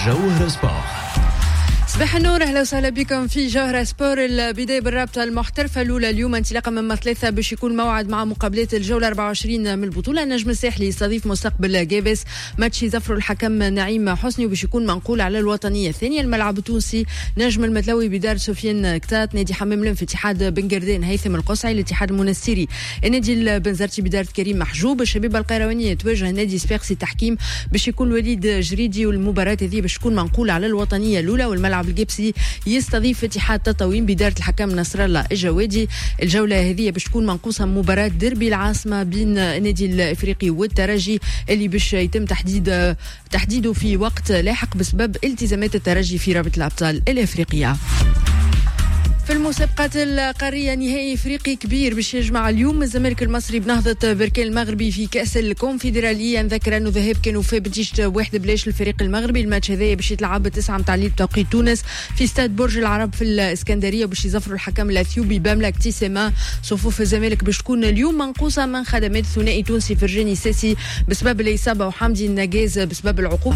جوهر سبور. صباح النور، اهلا وسهلا بكم في جوهر سبور. البدايه بالرابطه المحترفه الاولى اليوم انطلاقا من ثلاثة باش يكون موعد مع مقابلات الجوله 24 من البطوله. النجم الساحلي يستضيف مستقبل جابس، ماتش يزفروا الحكم نعيم حسني وباش يكون منقول على الوطنيه الثانيه. الملعب التونسي نجم المتلوي بدار سفيان كتات، نادي حمام لنف اتحاد بن قردان هيثم القصعي، الاتحاد المنستيري النادي البنزرتي بدار كريم محجوب. الشبيبه القيروانيه تواجه نادي سبيرسي التحكيم باش يكون وليد جريدي، والمباراه هذه باش تكون منقوله على الوطنيه الاولى. والملعب الجبسي يستضيف اتحاد تطاوين بدار الحكم نصر الله الجوادي. الجوله هذه باش تكون منقوصه مباراه ديربي العاصمه بين النادي الافريقي والترجي اللي باش يتم تحديده في وقت لاحق بسبب التزامات الترجي في رابطه الابطال الافريقيه. في المسابقات القارية نهائي افريقي كبير باش يجمع اليوم الزمالك المصري بنهضة بركان المغربي في كأس الكونفدرالية. نذكر انه ذهاب كانوا في بنتيجة 1-0 الفريق المغربي. الماتش هذا باش يتلعب 9 متاع الليل بتوقيت تونس في استاد برج العرب في الاسكندرية، باش يزفروا الحكم الاثيوبي باملاك تيسيما. صفوف الزمالك باش تكون اليوم منقوصة من خدمات الثنائي تونسي فرجاني ساسي بسبب الإصابة وحمدي النجاز بسبب العقوبة.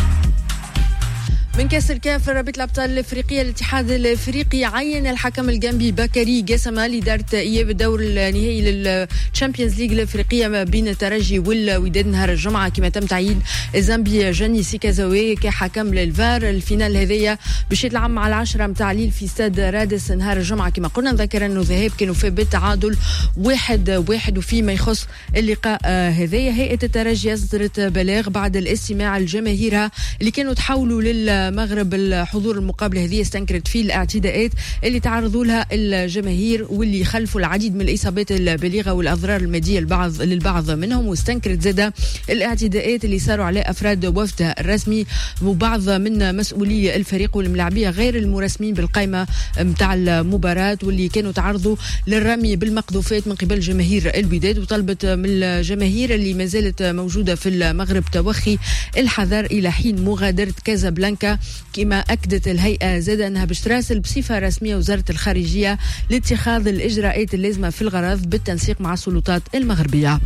من كاس الكاف رابطة الابطال الافريقيه، الاتحاد الافريقي عين الحكم الجامبي بكري جسمه لإدارة اياب الدور النهائي للتشامبيونز ليج الافريقيه بين الترجي والوداد نهار الجمعه، كما تم تعيين الزامبي جاني سيكازاوي كحكم للفار. الفينال هذايا باش يتلعب مع 10 متاع الليل في استاد رادس نهار الجمعه. كما قلنا نذكر انه ذهاب كانوا في بالتعادل 1-1. وفيما يخص اللقاء هذايا، هيئه الترجي اصدرت بلاغ بعد الاستماع لجماهيرها اللي كانوا تحاولوا للمغرب الحضور المقابله هذه، استنكرت فيه الاعتداءات اللي تعرضوا لها الجماهير واللي خلفوا العديد من الاصابات البالغه والاضرار الماديه للبعض منهم. واستنكرت زاده الاعتداءات اللي صاروا على افراد وفدها الرسمي وبعض من مسؤولي الفريق والملاعبيه غير المرسمين بالقائمه متاع المباراه، واللي كانوا تعرضوا للرمي بالمقذوفات من قبل جماهير الوداد. وطلبت من الجماهير اللي ما زالت موجوده في المغرب توخي الحذر الى حين مغادره كازابلانكا. كما أكدت الهيئة زاد أنها باش تراسل بصفة رسمية وزارة الخارجية لاتخاذ الإجراءات اللازمة في الغرض بالتنسيق مع السلطات المغربية.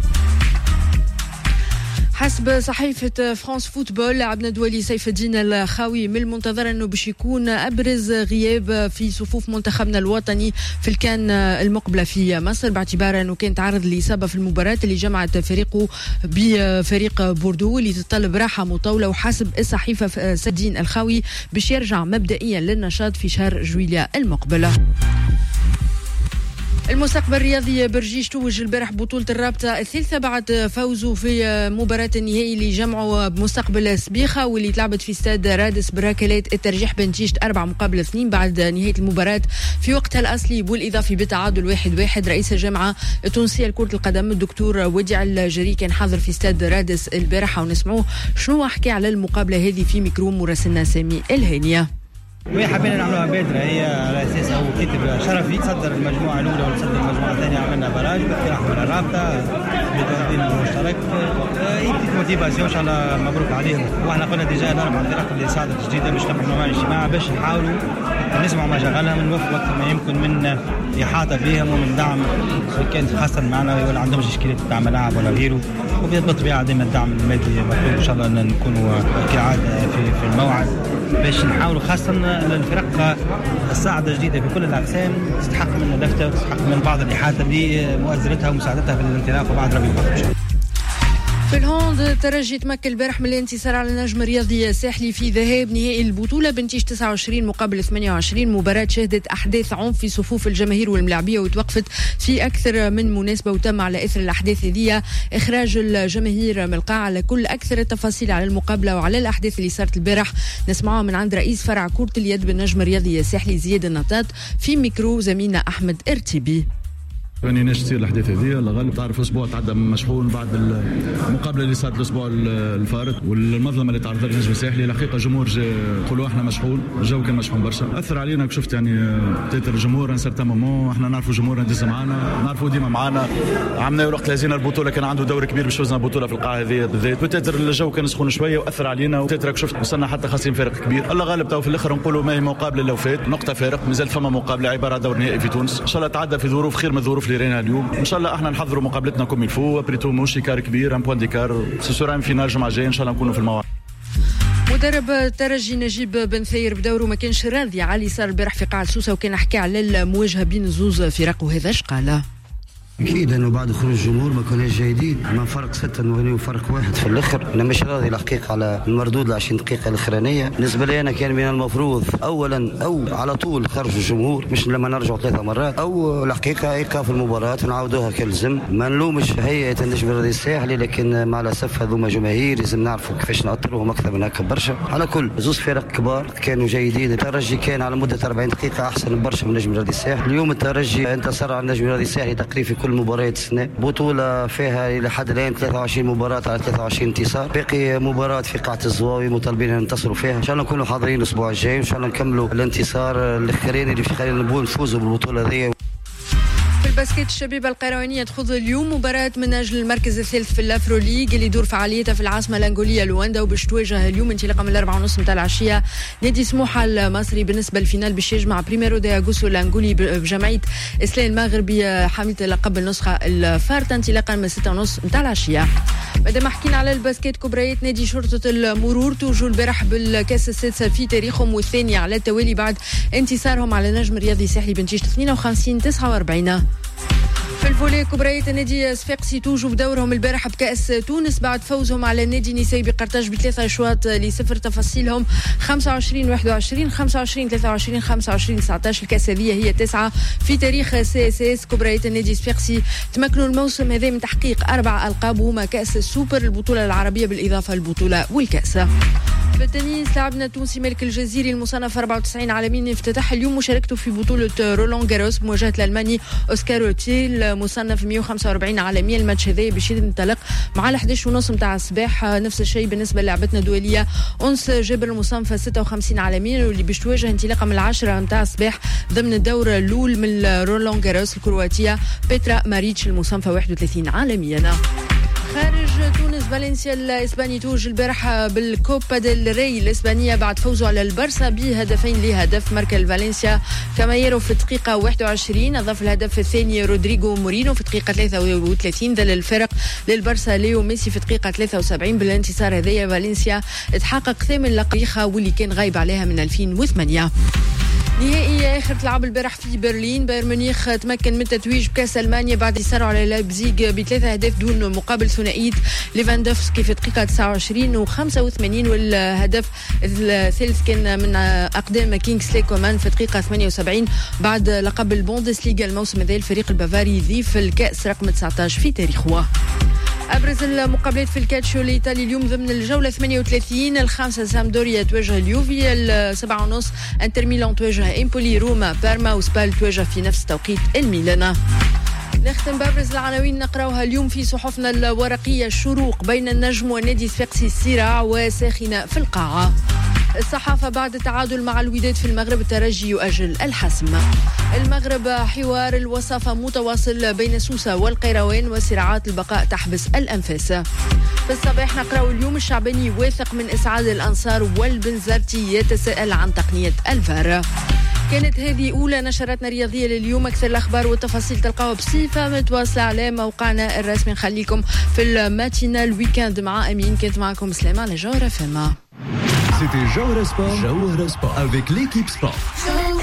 حسب صحيفة فرانس فوتبول، عبد الدولي سيف الدين الخاوي من المنتظر أنه باش يكون أبرز غياب في صفوف منتخبنا الوطني في الكان المقبلة في مصر، باعتبار أنه كان تعرض لإصابة في المباراة اللي جمعت فريقه بفريق بوردو اللي تطلب راحة مطولة. وحسب الصحيفة سيف الدين الخاوي باش يرجع مبدئيا للنشاط في شهر جويلية المقبلة. المستقبل الرياضي برجيش توج البارح بطولة الرابطة الثالثة بعد فوزه في مباراة النهائي اللي جمعوا بمستقبل سبيخة واللي تلعبت في استاد رادس بركلات الترجيح بنتيجة 4-2 بعد نهاية المباراة في وقتها الأصلي والإضافي بتعادل 1-1. رئيس الجامعة التونسية لكرة القدم الدكتور وديع الجري كان حاضر في استاد رادس البارحة، ونسمعوه شنو حكى على المقابلة هذه في ميكرو مراسلنا سامي الهانية. حبينا نعملوها بادرة، هي على أساس هو كتب شرفي تصدر المجموعة الأولى وتصدر المجموعة الثانية، عملنا براج باقتراح من الرابطة بتنظيم المشترك. يبتدي موتيفاسيون إن شاء الله مبروك عليهم. وإحنا قلنا ديجا نرمى الفرق اللي صعدت جديدة باش نعملوا مع الاجتماع باش نحاولوا نسمعوا مشاغلهم، نوفقوا وقت ما يمكن من إحاطة بهم ومن دعم، كان خاصة معنا ولا عندهم مشكلة تاع ملاعب ولا غيره. وبالطبيعة دائما الدعم المادي مطلوب، إن شاء الله نكونوا كعادة في الموعد باش نحاولوا خاصة الفرق الصاعدة جديدة في كل الأقسام تستحق من دفتر وتستحق من بعض الإحاطة بمؤازرتها ومساعدتها في الانطلاق وبعد ربي البحر إن شاء الله. في الهوند الترجي تمكن البارح من الانتصار على النجم الرياضي الساحلي في ذهاب نهائي البطولة بنتيجة 29 مقابل 28. مباراة شهدت أحداث عنف في صفوف الجماهير والملاعبية وتوقفت في أكثر من مناسبة، وتم على إثر الأحداث هذه إخراج الجماهير من القاعة. على كل أكثر التفاصيل على المقابلة وعلى الأحداث اللي صارت البارح نسمعها من عند رئيس فرع كرة اليد بالنجم الرياضي الساحلي زياد النطاط في ميكرو زميلنا أحمد ارتبي. رانيناش تصير الاحداث هذه الغالب تعرف اسبوع تعدى مشحون بعد المقابله اللي صارت الاسبوع الفارط والمظلمه اللي تعرض لها النجم الساحلي. الحقيقه الجمهور قولوا احنا مشحون، الجو كان مشحون برشا، اثر علينا. شفت يعني تيتر الجمهور ان سيرتان مومون احنا نعرفوا الجمهور ندز معانا، نعرفوا ديما معانا. عملنا وقت لازينا البطوله كان عنده دور كبير باش فزنا البطوله في القاعه هذه بالذات، وتيتر الجو كان سخون شويه واثر علينا. وتيتر شفت وصلنا حتى خاسرين فرق كبير. الله غالب تو في الاخر نقولوا ما هي مقابله لو فات نقطه فارق، مازال فما مقابله عباره دور نهائي في تونس ان شاء الله تعدى في ظروف خير من الظروف اللي راينا اليوم. ان شاء الله احنا نحضروا مقابلتنا كوم الفو بريتو موشي كار كبير ان بوان دي كار سو سورا فينال الجمعه الجايه ان شاء الله نكونوا في الموعد. مدرب الترجي نجيب بن ثاير بدوره ما كانش راضي على اللي صار البارح في قاعة سوسة، وكان حكى على المواجهة بين زوز فرق، وهذا اش قال. اكيد انه بعد خروج الجمهور ما كناش جيدين، ما فرق 6 نوليو فرق 1 في الاخر. انا مش راضي الحقيقه على المردود ل 20 دقيقه الاخرانيه. بالنسبه لي انا كان من المفروض اولا او على طول خرج الجمهور، مش لما نرجعوا 3 مرات، او الحقيقه ايقاف المباراه ونعاودوها كالزم. ما نلومش هيئه النجم الرياضي الساحلي، لكن مع الاسف هذوما جماهير لازم نعرفوا كيفاش نأطروهم اكثر من هكا برشا. على كل زوز فرق كبار كانوا جيدين. الترجي كان على مده 40 دقيقه احسن برشا من النجم الرياضي الساحلي. اليوم الترجي انتصر على النجم الرياضي الساحلي تقريبا في كل مباريات السنه. بطوله فيها الى حد الان 23 مباراه على 23 انتصار. باقي مباراه في قاعه الزواوي مطالبين ان ننتصروا فيها. ان شاء الله نكونوا حاضرين الاسبوع الجاي، وان شاء الله نكملوا الانتصار الاخراني اللي في خلينا نفوزوا بالبطوله هذه. في الباسكيت الشبيبة القيروانية تخوض اليوم مباراة من أجل المركز الثالث في الأفرو ليج اللي يدور فعاليتها في العاصمة الأنغولية لواندا، وباش تواجه اليوم انطلاقا من 4:30 متاع العشية نادي سموحة المصري. بالنسبة للفينال باش يجمع بريميرو دي أغوستو الأنغولي بجمعية إسلام المغربي حاملة اللقب النسخة الفارطة انطلاقا من 6:30 متاع العشية. مادام حكينا على الباسكيت، كبريات نادي شرطة المرور توجوا البارح بالكاس السادسة في تاريخهم والثانية على التوالي بعد انتصارهم على نجم رياضي ساحلي بنتيجة 52-49. في الفولي كبريات النادي صفاقسي توجوا بدورهم البارح بكأس تونس بعد فوزهم على النادي النسائي بقرطاج ب3 أشواط ل0. تفاصيلهم 25-21 25-23 25-19. الكأس هذه هي 9 في تاريخ CSS. كبريات النادي صفاقسي تمكنوا الموسم هذا من تحقيق 4 ألقاب وهما كأس السوبر، البطولة العربية بالإضافة للبطولة والكأس. في التنس لاعبنا التونسي مالك الجزيري المصنف 94 عالميا افتتح اليوم مشاركته في بطولة رولان جاروس بمواجهة الألماني أوسكار روتيل مصنف 145 عالميا. الماتش هذا باش ينطلق مع 11:30 متاع الصباح. نفس الشيء بالنسبة للاعبتنا الدولية أنس جبر المصنفة 56 عالميا، واللي باش تواجه انطلاقا من 10 متاع الصباح ضمن الدور الأول من رولان جاروس الكرواتية بيترا ماريتش المصنفة 31 عالميا. خارج تونس فالنسيا الإسباني توج البارح بالكوبا ديل ري الإسبانية بعد فوزه على البارسا بهدفين لهدف. ماركل فالنسيا كامايرو في الدقيقة 21، أضاف الهدف الثاني رودريغو مورينو في الدقيقة 33. ذل الفرق للبارسا ليو ميسي في الدقيقة 73. بالانتصار هذايا فالنسيا تحقق 8 لقب واللي كان غايب عليها من 2008. نهائي آخر تلعب البارح في برلين. بايرن ميونخ تمكن من التتويج بكأس ألمانيا بعد يسارع على لايبزيغ ب3 أهداف دون مقابل. ثنائية ليفاندوفسكي في الدقيقة 29 و85، والهدف الثالث كان من أقدام كينغسلي كومان في الدقيقة 78 بعد لقب البوندسليغا الموسم هذا. الفريق البافاري يضيف الكأس رقم 19 في تاريخه. أبرز المقابلات في الكاتشو الإيطالي اليوم ضمن الجولة 38. 5 سامدوريا تواجه اليوفي، 7:30 انتر ميلان تواجه إمبولي، روما بارما وسبال تواجه في نفس التوقيت الميلان. نختم بابرز العناوين نقراوها اليوم في صحفنا الورقية. الشروق بين النجم والنادي صفاقسي الصراع وساخنة في القاعة. الصحافة بعد التعادل مع الوداد في المغرب الترجي يؤجل الحسم. المغرب حوار الوصافة متواصل بين سوسة والقيروان وصراعات البقاء تحبس الأنفاس. في الصباح نقرأ اليوم الشعباني واثق من إسعاد الأنصار والبنزرتي يتساءل عن تقنية الفار. كانت هذه أولى نشراتنا الرياضية لليوم. أكثر الأخبار والتفاصيل تلقاوها بصفة متواصلة على موقعنا الرسمي. نخليكم في الماتينال ويكاند مع أمين. كانت معكم سلامة على جوهرة فما. C'était Jawhara Sport avec l'équipe sport.